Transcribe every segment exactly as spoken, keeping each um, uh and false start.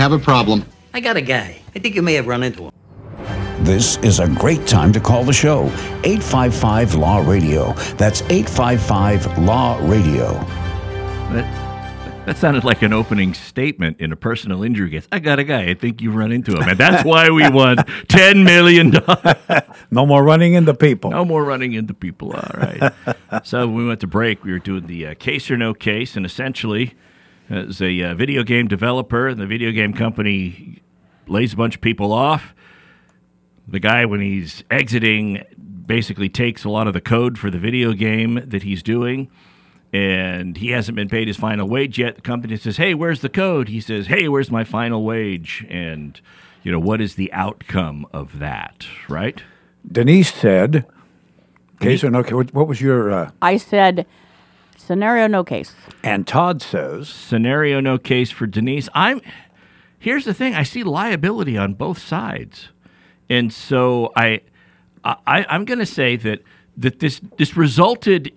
have a problem. I got a guy. I think you may have run into him. This is a great time to call the show. eight five five Law Radio. That's eight five five Law Radio. That, that sounded like an opening statement in a personal injury case. I got a guy. I think you run into him. And that's why we won ten million dollars. No more running into people. No more running into people. All right. So when we went to break, we were doing the uh, case or no case. And essentially, as a uh, video game developer, and the video game company lays a bunch of people off. The guy, when he's exiting, basically takes a lot of the code for the video game that he's doing, and he hasn't been paid his final wage yet. The company says, hey, where's the code? He says, hey, where's my final wage? And, you know, what is the outcome of that, right? Denise said, case or no case, what was your... Uh, I said, scenario no case. And Todd says... Scenario no case for Denise. I'm. Here's the thing. I see liability on both sides. And so I, I I'm going to say that that this this resulted.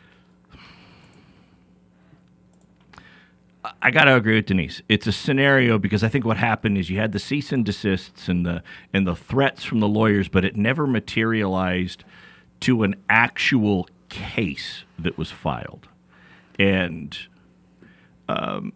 I got to agree with Denise. It's a scenario because I think what happened is you had the cease and desists and the and the threats from the lawyers, but it never materialized to an actual case that was filed, and um.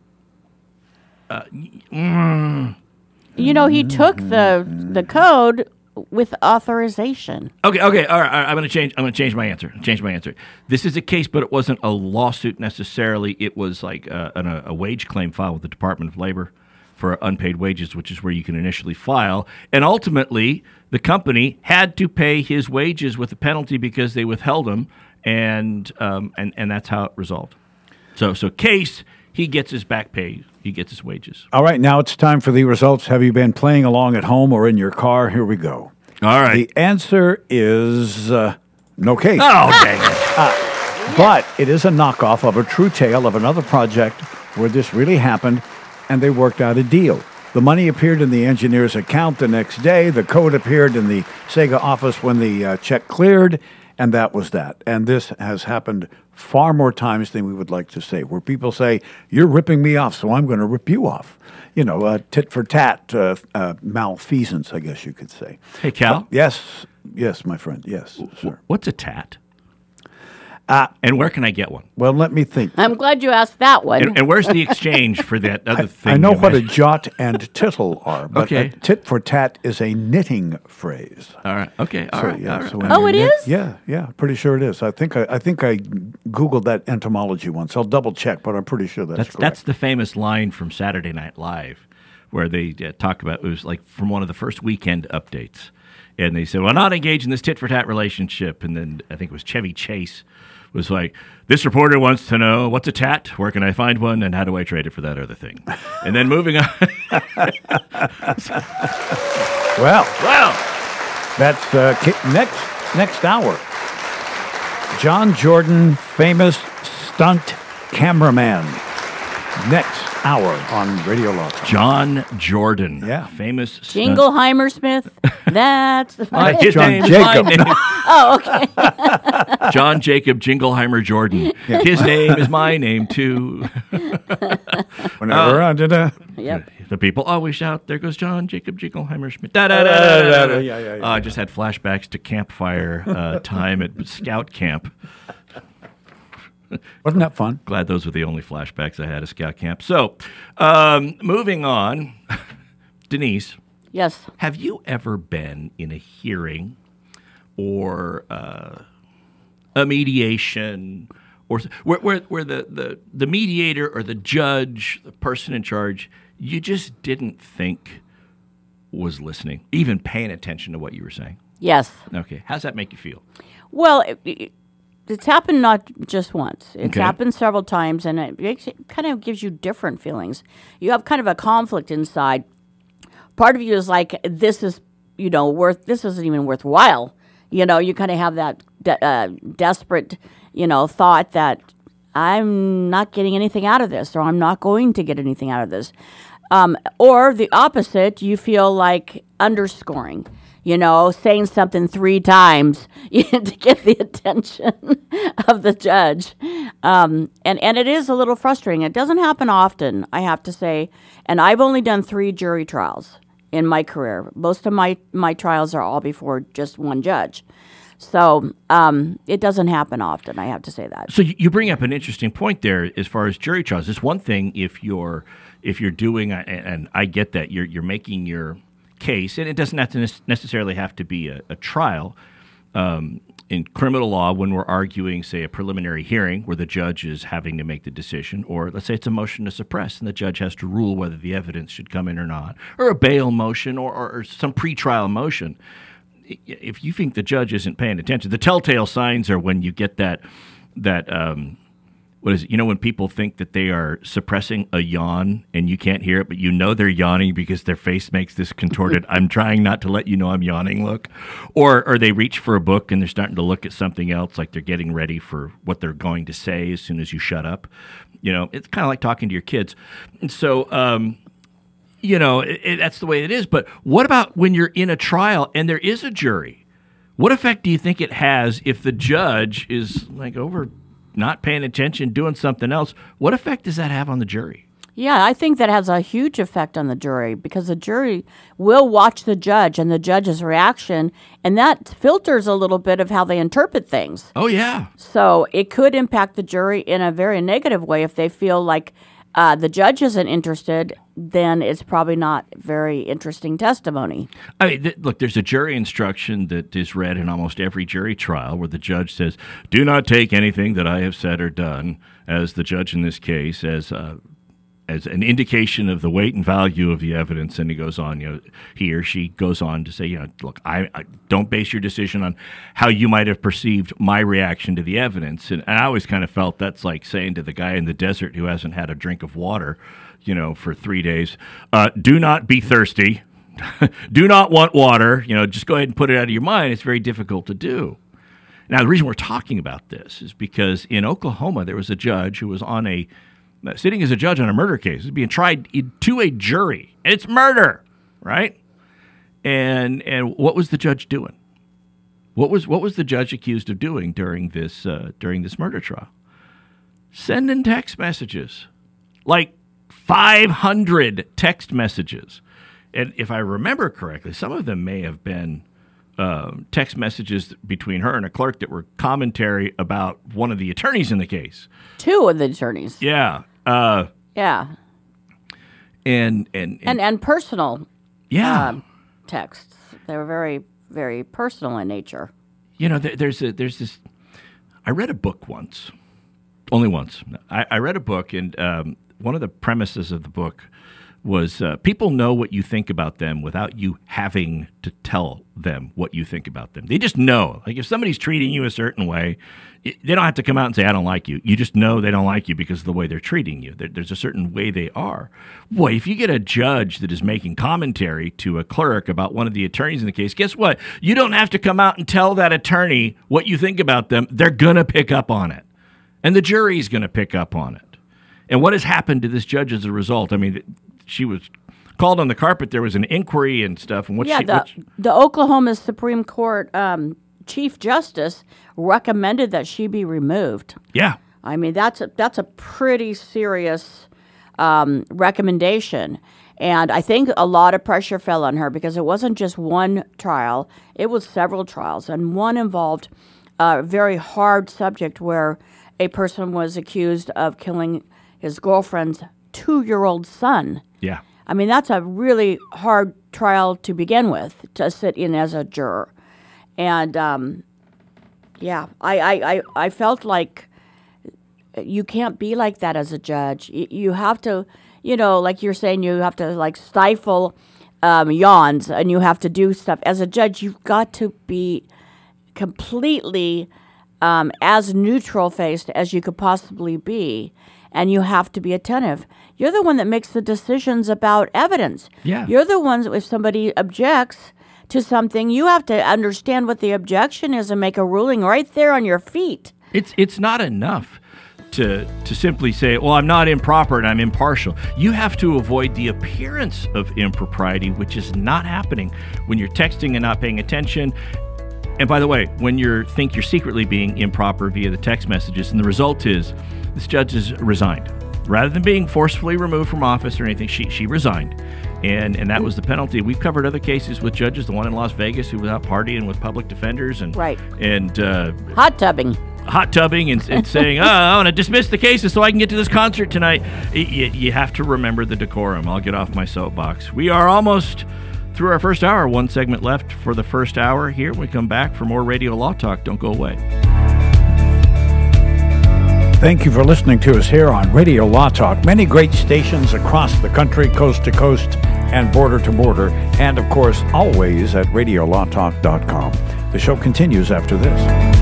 Uh, mm, You know, he took the the code with authorization. Okay, okay, all right. all right, I'm going to change. I'm going to change my answer. Change my answer. This is a case, but it wasn't a lawsuit necessarily. It was like a, a, a wage claim filed with the Department of Labor for unpaid wages, which is where you can initially file. And ultimately, the company had to pay his wages with a penalty because they withheld them, and um, and and that's how it resolved. So, so case, he gets his back pay. He gets his wages. All right, now it's time for the results. Have you been playing along at home or in your car? Here we go. All right. The answer is uh, no case. Oh, okay. uh, but it is a knockoff of a true tale of another project where this really happened, and they worked out a deal. The money appeared in the engineer's account the next day. The code appeared in the Sega office when the uh, check cleared, and that was that. And this has happened far more times than we would like to say, where people say, you're ripping me off, so I'm going to rip you off. You know, uh, tit for tat, uh, uh, malfeasance, I guess you could say. Hey, Cal? Uh, yes, yes, my friend, yes, sir. What's a tat? Uh, and where can I get one? Well, let me think. I'm glad you asked that one. And, and where's the exchange for that other I, thing? I know you what a mentioned? jot and tittle are, but Okay. a tit for tat is a knitting phrase. All right. Okay. All So, right. yeah, all right. so when Oh, you it knit- is? Yeah, yeah, pretty sure it is. I think I, I think I Googled that etymology once. I'll double check, but I'm pretty sure that's, That's correct. that's the famous line from Saturday Night Live, where they uh, talk about it was like from one of the first weekend updates, and they said, "Well, not engage in this tit for tat relationship," and then I think it was Chevy Chase was like, "This reporter wants to know what's a tat, where can I find one, and how do I trade it for that other thing?" And then moving on. Well, Well, that's uh, ki- next next hour. John Jordan, famous stunt cameraman. Next hour on Radio Law Talk. John Jordan, Yeah. famous stunt- Jingleheimer Smith. That's the Uh, his John name is my Jacob. name. Oh, okay. John Jacob Jingleheimer Jordan. His name is my name too. Whenever I did a Yep. The people always shout, "There goes John Jacob Jingleheimer Schmidt." Da, da, da, da, da, da. Yeah, yeah, yeah. Uh, I just had flashbacks to campfire uh, time at scout camp. wasn't that fun? Glad those were the only flashbacks I had at scout camp. So, um, moving on, Denise, Yes. have you ever been in a hearing or uh, a mediation or where, where, where the, the, the mediator or the judge, the person in charge, you just didn't think was listening, even paying attention to what you were saying? Yes. Okay. How's that make you feel? Well, it, it, it's happened not just once. It's Okay. happened several times, and it, makes, it kind of gives you different feelings. You have kind of a conflict inside. Part of you is like, this is, you know, worth. This isn't even worthwhile. You know, you kind of have that de- uh, desperate, you know, thought that I'm not getting anything out of this, or I'm not going to get anything out of this. Um, or the opposite, you feel like underscoring. you know, saying something three times to get the attention of the judge. Um, and, and it is a little frustrating. It doesn't happen often, I have to say. And I've only done three jury trials in my career. Most of my, my trials are all before just one judge. So um, it doesn't happen often, I have to say that. So you bring up an interesting point there as far as jury trials. It's one thing if you're if you're doing, and I get that, you're you're making your case, and it doesn't have to necessarily have to be a, a trial. Um, in criminal law, when we're arguing, say, a preliminary hearing where the judge is having to make the decision, or let's say it's a motion to suppress and the judge has to rule whether the evidence should come in or not, or a bail motion or, or, or some pretrial motion, if you think the judge isn't paying attention, the telltale signs are when you get that, that um, what is it? You know, when people think that they are suppressing a yawn and you can't hear it, but you know they're yawning because their face makes this contorted, I'm trying not to let you know I'm yawning look. Or or they reach for a book and they're starting to look at something else, like they're getting ready for what they're going to say as soon as you shut up. You know, it's kind of like talking to your kids. And so, um, you know, it, it, that's the way it is. But what about when you're in a trial and there is a jury? What effect do you think it has if the judge is like over not paying attention, doing something else? What effect does that have on the jury? Yeah, I think that has a huge effect on the jury because the jury will watch the judge and the judge's reaction, and that filters a little bit of how they interpret things. Oh, yeah. So it could impact the jury in a very negative way if they feel like uh, the judge isn't interested, then it's probably not very interesting testimony. I mean, th- look, there's a jury instruction that is read in almost every jury trial where the judge says, do not take anything that I have said or done as the judge in this case as uh, as an indication of the weight and value of the evidence. And he goes on, you know, he or she goes on to say, you know, look, I, I don't base your decision on how you might have perceived my reaction to the evidence. And I always kind of felt that's like saying to the guy in the desert who hasn't had a drink of water, you know, for three days, uh, do not be thirsty, do not want water, you know, just go ahead and put it out of your mind. It's very difficult to do. Now, the reason we're talking about this is because in Oklahoma, there was a judge who was on a, sitting as a judge on a murder case, is being tried to a jury, and it's murder, right? And and what was the judge doing? What was what was the judge accused of doing during this uh, during this murder trial? Sending text messages, like five hundred text messages. And if I remember correctly, some of them may have been uh, text messages between her and a clerk that were commentary about one of the attorneys in the case. Two of the attorneys. Yeah. Uh, yeah. And and, and, and, and personal yeah. uh, texts. They were very, very personal in nature. You know, there, there's a, there's this, I read a book once, only once. I, I read a book, and um, one of the premises of the book was uh, people know what you think about them without you having to tell them what you think about them. They just know. Like if somebody's treating you a certain way, it, they don't have to come out and say, I don't like you. You just know they don't like you because of the way they're treating you. There, there's a certain way they are. Boy, if you get a judge that is making commentary to a clerk about one of the attorneys in the case, guess what? You don't have to come out and tell that attorney what you think about them. They're going to pick up on it. And the jury's going to pick up on it. And what has happened to this judge as a result? I mean, she was called on the carpet. There was an inquiry and stuff. And what yeah, she, the, what she, the Oklahoma Supreme Court um, Chief Justice recommended that she be removed. Yeah. I mean, that's a, that's a pretty serious um, recommendation. And I think a lot of pressure fell on her because it wasn't just one trial. It was several trials. And one involved a very hard subject where a person was accused of killing his girlfriend's two-year-old son. Yeah. I mean, that's a really hard trial to begin with, to sit in as a juror. And, um, yeah, I, I, I, I felt like you can't be like that as a judge. You, you have to, you know, like you're saying, you have to, like, stifle um, yawns, and you have to do stuff. As a judge, you've got to be completely um, as neutral-faced as you could possibly be. And you have to be attentive. You're the one that makes the decisions about evidence. Yeah. You're the ones, if somebody objects to something, you have to understand what the objection is and make a ruling right there on your feet. It's it's not enough to to simply say, well, I'm not improper and I'm impartial. You have to avoid the appearance of impropriety, which is not happening when you're texting and not paying attention. And by the way, when you think you're secretly being improper via the text messages, and the result is this judge is resigned. Rather than being forcefully removed from office or anything, she she resigned. And and that was the penalty. We've covered other cases with judges, the one in Las Vegas who was out partying with public defenders and right. and uh, hot tubbing. hot tubbing and, and saying, oh, I want to dismiss the cases so I can get to this concert tonight. You, you have to remember the decorum. I'll get off my soapbox. We are almost through our first hour. One segment left for the first hour here. When we come back for more Radio Law Talk. Don't go away. Thank you for listening to us here on Radio Law Talk. Many great stations across the country, coast to coast and border to border, and of course, always at radio law talk dot com. The show continues after this.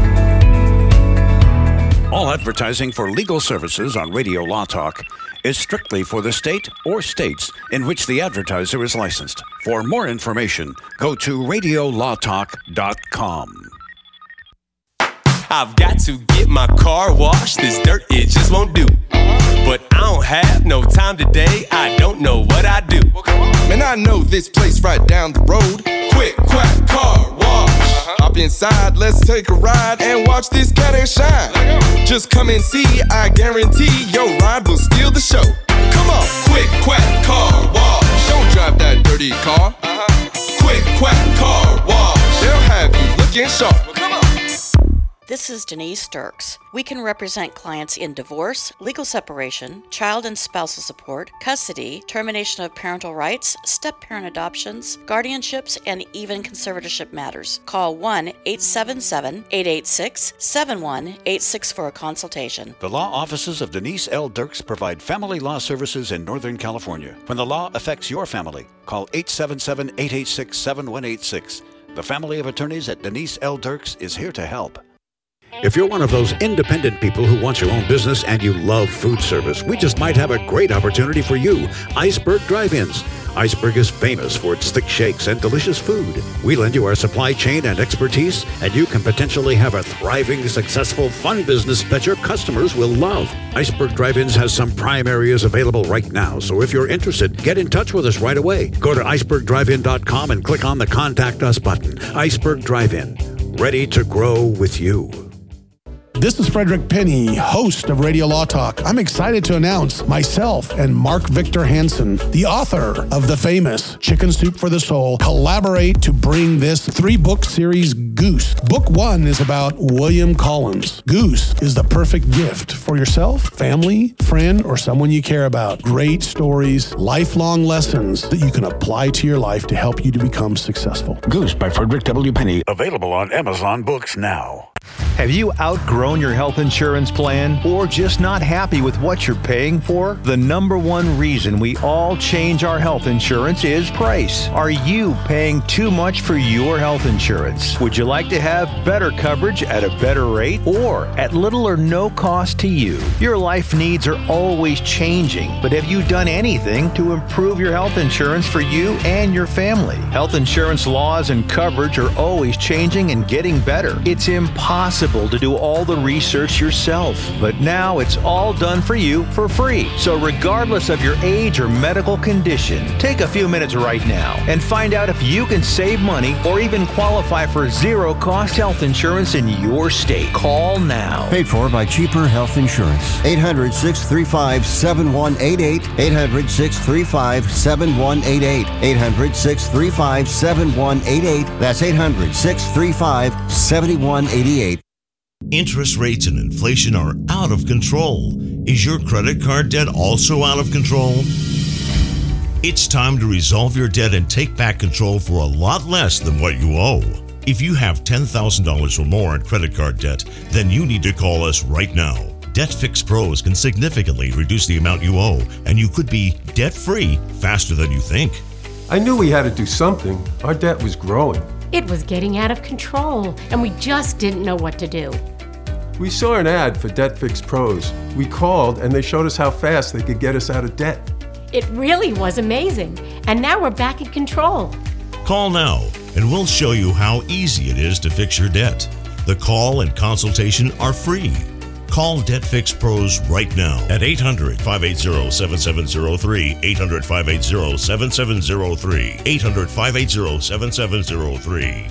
All advertising for legal services on Radio Law Talk is strictly for the state or states in which the advertiser is licensed. For more information, go to radio law talk dot com. I've got to get my car washed. This dirt, it just won't do. But I don't have no time today. I don't know what I do. Man, I know this place right down the road. Quick Quack Car Wash. Uh-huh. Hop inside, let's take a ride and watch this cat and shine. Just come and see, I guarantee your ride will steal the show. Come on, Quick Quack Car Wash. Don't drive that dirty car. Uh-huh. Quick Quack Car Wash. They'll have you looking sharp. Well, come on. This is Denise Dirks. We can represent clients in divorce, legal separation, child and spousal support, custody, termination of parental rights, step-parent adoptions, guardianships, and even conservatorship matters. Call one eight seven seven, eight eight six, seven one eight six for a consultation. The law offices of Denise L. Dirks provide family law services in Northern California. When the law affects your family, call eight seven seven, eight eight six, seven one eight six. The family of attorneys at Denise L. Dirks is here to help. If you're one of those independent people who wants your own business and you love food service, we just might have a great opportunity for you. Iceberg Drive-Ins. Iceberg is famous for its thick shakes and delicious food. We lend you our supply chain and expertise, and you can potentially have a thriving, successful, fun business that your customers will love. Iceberg Drive-Ins has some prime areas available right now, so if you're interested, get in touch with us right away. Go to iceberg drive in dot com and click on the Contact Us button. Iceberg Drive-In. Ready to grow with you. This is Frederick Penny, host of Radio Law Talk. I'm excited to announce myself and Mark Victor Hansen, the author of the famous Chicken Soup for the Soul, collaborate to bring this three-book series, Goose. Book one is about William Collins. Goose is the perfect gift for yourself, family, friend, or someone you care about. Great stories, lifelong lessons that you can apply to your life to help you to become successful. Goose by Frederick W. Penny. Available on Amazon Books now. Have you outgrown your health insurance plan or just not happy with what you're paying for? The number one reason we all change our health insurance is price. Are you paying too much for your health insurance? Would you like to have better coverage at a better rate or at little or no cost to you? Your life needs are always changing, but have you done anything to improve your health insurance for you and your family? Health insurance laws and coverage are always changing and getting better. It's impossible to do all the research yourself, but now it's all done for you for free. So regardless of your age or medical condition, take a few minutes right now and find out if you can save money or even qualify for zero-cost health insurance in your state. Call now. Paid for by Cheaper Health Insurance. eight hundred, six three five, seven one eight eight. eight hundred, six three five, seven one eight eight. eight hundred, six three five, seven one eight eight. That's eight hundred, six three five, seven one eight eight. Interest rates and inflation are out of control. Is your credit card debt also out of control? It's time to resolve your debt and take back control for a lot less than what you owe. If you have ten thousand dollars or more in credit card debt, then you need to call us right now. Debt Fix Pros can significantly reduce the amount you owe, and you could be debt-free faster than you think. I knew we had to do something. Our debt was growing. It was getting out of control, and we just didn't know what to do. We saw an ad for Debt Fix Pros. We called, and they showed us how fast they could get us out of debt. It really was amazing, and now we're back in control. Call now, and we'll show you how easy it is to fix your debt. The call and consultation are free. Call Debt Fix Pros right now at eight hundred, five eight zero, seven seven zero three, eight hundred, five eight zero, seven seven zero three, eight hundred, five eight zero, seven seven zero three.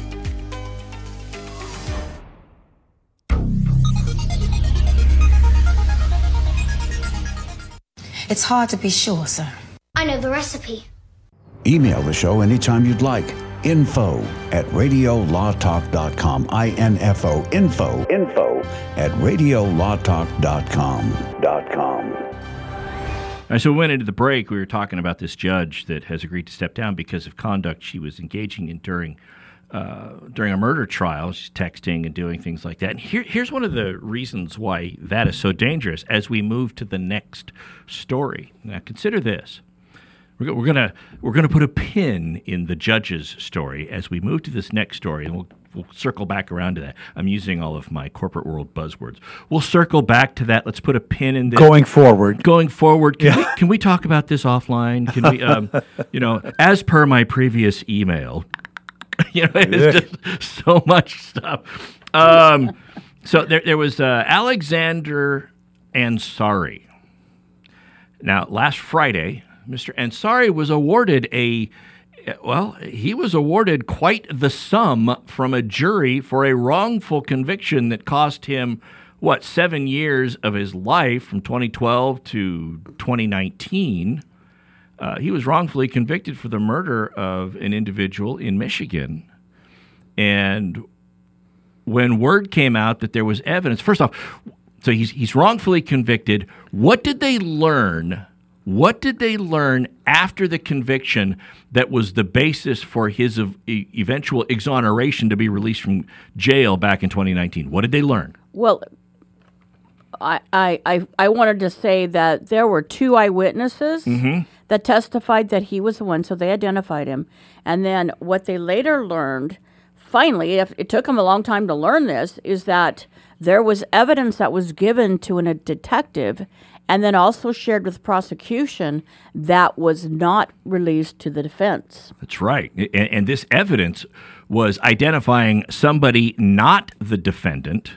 It's hard to be sure, sir. I know the recipe. Email the show anytime you'd like. Info at radio law talk dot com. I N F O. Info. Info at radio law talk dot com. Dot com. All right, so we went into the break. We were talking about this judge that has agreed to step down because of conduct she was engaging in during uh, during a murder trial. She's texting and doing things like that. And here, here's one of the reasons why that is so dangerous as we move to the next story. Now, consider this. We're, we're gonna we're gonna put a pin in the judge's story as we move to this next story, and we'll we'll circle back around to that. I'm using all of my corporate world buzzwords. We'll circle back to that. Let's put a pin in this. Going forward. Going forward. Can, Yeah. we, can we talk about this offline? Can we? Um, you know, as per my previous email, you know, it's just so much stuff. Um, so there there was uh, Alexander Ansari. Now, last Friday, Mister Ansari was awarded a, well, he was awarded quite the sum from a jury for a wrongful conviction that cost him, what, seven years of his life from twenty twelve to twenty nineteen. Uh, he was wrongfully convicted for the murder of an individual in Michigan. And when word came out that there was evidence, first off, so he's he's wrongfully convicted. What did they learn? What did they learn after the conviction that was the basis for his ev- e- eventual exoneration to be released from jail back in twenty nineteen? What did they learn? Well, I I I, I wanted to say that there were two eyewitnesses Mm-hmm. that testified that he was the one, so they identified him. And then what they later learned, finally, if it took them a long time to learn this, is that there was evidence that was given to an, a detective and then also shared with prosecution that was not released to the defense. That's right. And, and this evidence was identifying somebody not the defendant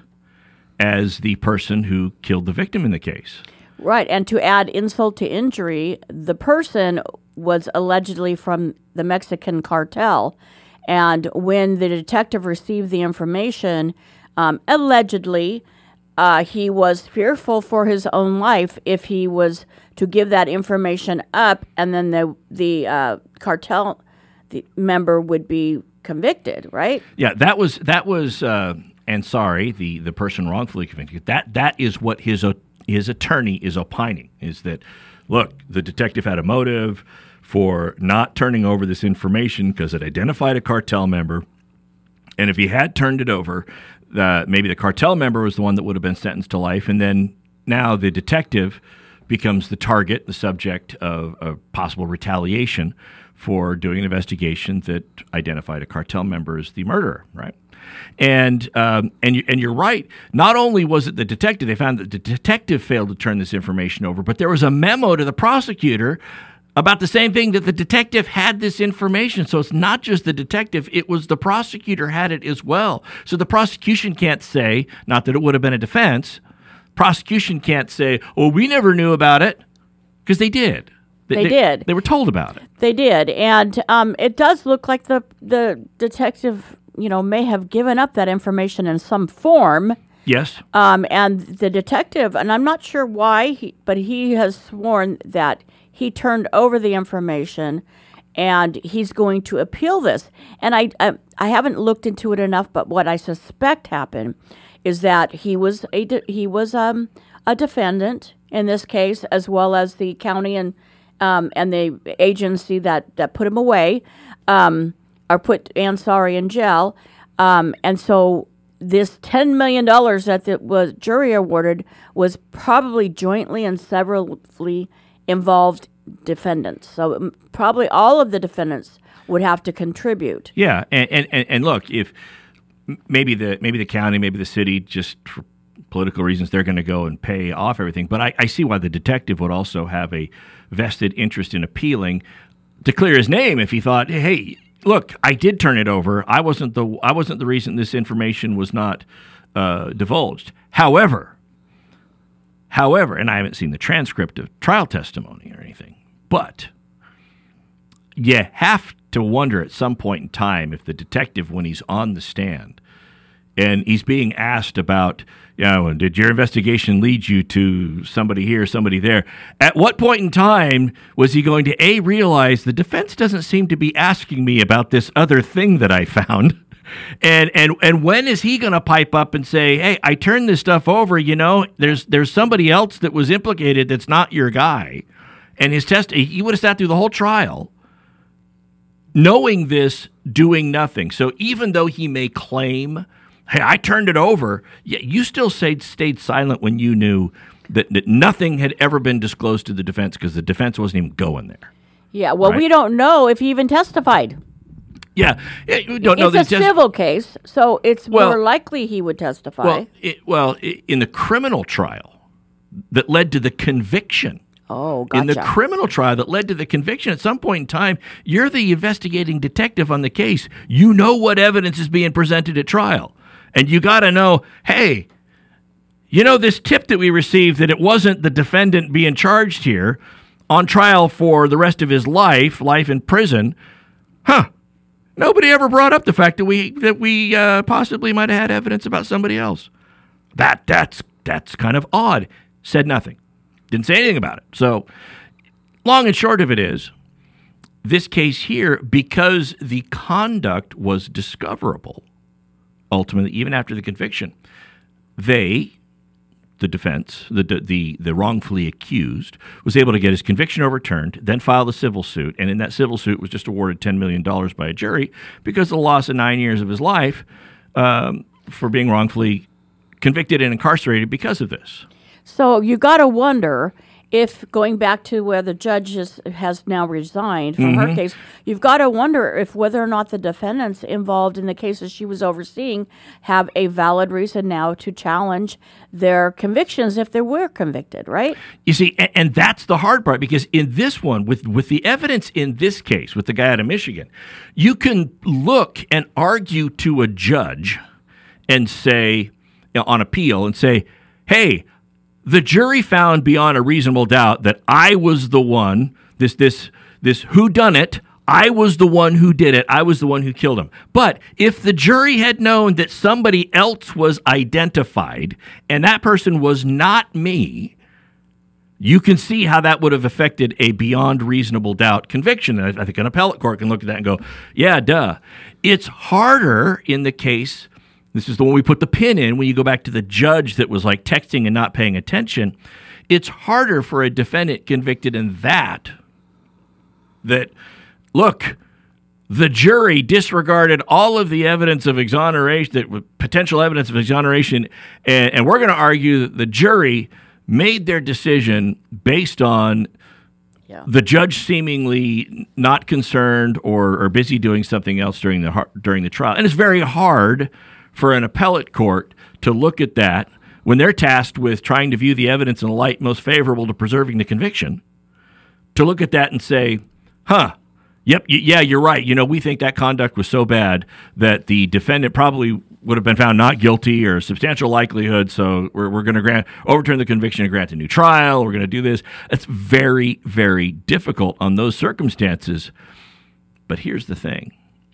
as the person who killed the victim in the case. Right, and to add insult to injury, the person was allegedly from the Mexican cartel, and when the detective received the information, um, allegedly, uh, he was fearful for his own life if he was to give that information up, and then the the uh, cartel the member would be convicted, right? Yeah, that was that was uh, Ansari, the the person wrongfully convicted. That that is what his uh, his attorney is opining, is that, look, the detective had a motive for not turning over this information because it identified a cartel member, and if he had turned it over, uh, maybe the cartel member was the one that would have been sentenced to life, and then now the detective becomes the target, the subject of, of possible retaliation for doing an investigation that identified a cartel member as the murderer, right? And um, and you, and you're right. Not only was it the detective, they found that the detective failed to turn this information over, but there was a memo to the prosecutor about the same thing, that the detective had this information. So it's not just the detective, it was the prosecutor had it as well. So the prosecution can't say, not that it would have been a defense, prosecution can't say, oh, we never knew about it, because they did. They, they did. They were told about it. They did. And um, it does look like the the detective, you know, may have given up that information in some form. Yes. Um, and the detective, and I'm not sure why, he, but he has sworn that he turned over the information and he's going to appeal this. And I, I, I haven't looked into it enough, but what I suspect happened is that he was a de- he was um, a defendant in this case, as well as the county and um, and the agency that, that put him away, um, or put Ansari in jail. Um, and so this ten million dollars that the was jury awarded was probably jointly and severally involved defendants. So um, probably all of the defendants would have to contribute. Yeah, and and, and look, if maybe the maybe the county, maybe the city, just for political reasons, they're going to go and pay off everything. But I, I see why the detective would also have a vested interest in appealing to clear his name if he thought, hey, look, I did turn it over. I wasn't the I wasn't the reason this information was not uh, divulged. However, However, and I haven't seen the transcript of trial testimony or anything, but you have to wonder at some point in time if the detective, when he's on the stand and he's being asked about, you know, did your investigation lead you to somebody here, somebody there? At what point in time was he going to, A, realize the defense doesn't seem to be asking me about this other thing that I found? And and and when is he going to pipe up and say, hey, I turned this stuff over, you know, there's there's somebody else that was implicated that's not your guy. And his test, he would have sat through the whole trial knowing this, doing nothing. So even though he may claim, hey, I turned it over, you still stayed, stayed silent when you knew that, that nothing had ever been disclosed to the defense because the defense wasn't even going there. Yeah, well, Right. we don't know if he even testified. Yeah. We don't know it's that a he test- civil case, so it's Well- more likely he would testify. Well, it, well, i- in the criminal trial that led to the conviction, oh, gotcha. in the criminal trial that led to the conviction, at some point in time, you're the investigating detective on the case. You know what evidence is being presented at trial. And you got to know, hey, you know, this tip that we received that it wasn't the defendant being charged here on trial for the rest of his life, life in prison, huh? Nobody ever brought up the fact that we that we uh, possibly might have had evidence about somebody else. That that's that's kind of odd. Said nothing. Didn't say anything about it. So, long and short of it is, this case here, because the conduct was discoverable, ultimately, even after the conviction, they, the defense, the the the wrongfully accused, was able to get his conviction overturned, then file a civil suit, and in that civil suit was just awarded ten million dollars by a jury because of the loss of nine years of his life um, for being wrongfully convicted and incarcerated because of this. So you got to wonder if, going back to where the judge is, has now resigned from her Mhm. case, you've got to wonder if whether or not the defendants involved in the cases she was overseeing have a valid reason now to challenge their convictions if they were convicted, right? You see, and, and that's the hard part, because in this one, with, with the evidence in this case, with the guy out of Michigan, you can look and argue to a judge and say, you know, on appeal, and say, hey, the jury found beyond a reasonable doubt that I was the one, this this this whodunit, I was the one who did it, I was the one who killed him. But if the jury had known that somebody else was identified and that person was not me, you can see how that would have affected a beyond reasonable doubt conviction. And I, I think an appellate court can look at that and go, yeah, duh. It's harder in the case. This is the one we put the pin in when you go back to the judge that was like texting and not paying attention. It's harder for a defendant convicted in that, that, look, the jury disregarded all of the evidence of exoneration, that potential evidence of exoneration, and, and we're going to argue that the jury made their decision based on Yeah. the judge seemingly not concerned or, or busy doing something else during the har- during the trial. And it's very hard for an appellate court to look at that when they're tasked with trying to view the evidence in a light most favorable to preserving the conviction, to look at that and say, huh, yep, y- yeah, you're right. You know, we think that conduct was so bad that the defendant probably would have been found not guilty or substantial likelihood, so we're, we're going to grant overturn the conviction and grant a new trial. We're going to do this. It's very, very difficult on those circumstances. But here's the thing.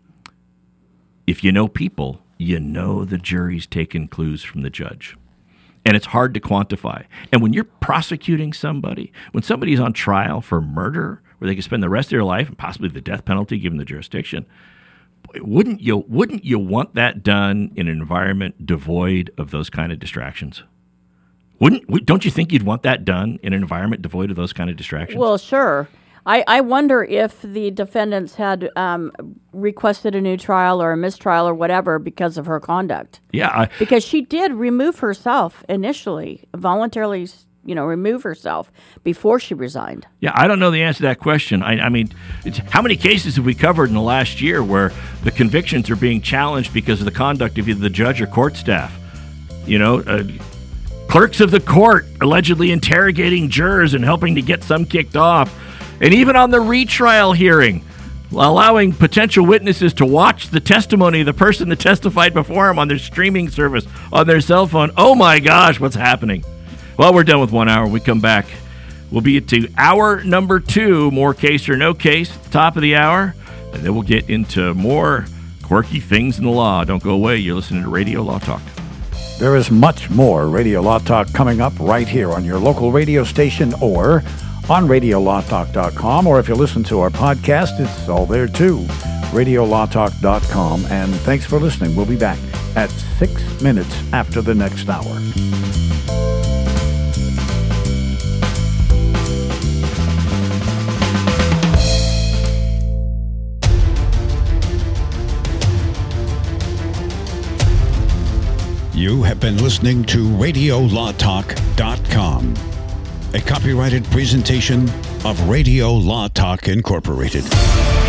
If you know people, you know the jury's taken clues from the judge. And it's hard to quantify. And when you're prosecuting somebody, when somebody's on trial for murder, where they could spend the rest of their life and possibly the death penalty given the jurisdiction, wouldn't you wouldn't you want that done in an environment devoid of those kind of distractions? Wouldn't don't you think you'd want that done in an environment devoid of those kind of distractions? Well, sure. I, I wonder if the defendants had um, requested a new trial or a mistrial or whatever because of her conduct. Yeah. I, because she did remove herself initially, voluntarily, you know, remove herself before she resigned. Yeah, I don't know the answer to that question. I, I mean, it's, how many cases have we covered in the last year where the convictions are being challenged because of the conduct of either the judge or court staff? You know, uh, clerks of the court allegedly interrogating jurors and helping to get some kicked off. And even on the retrial hearing, allowing potential witnesses to watch the testimony of the person that testified before them on their streaming service, on their cell phone. Oh my gosh, what's happening? Well, we're done with one hour. When we come back, we'll be to hour number two, more case or no case, at the top of the hour, and then we'll get into more quirky things in the law. Don't go away. You're listening to Radio Law Talk. There is much more Radio Law Talk coming up right here on your local radio station or on radio law talk dot com, or if you listen to our podcast, it's all there too, radio law talk dot com. And thanks for listening. We'll be back at six minutes after the next hour. You have been listening to radio law talk dot com, a copyrighted presentation of Radio Law Talk Incorporated.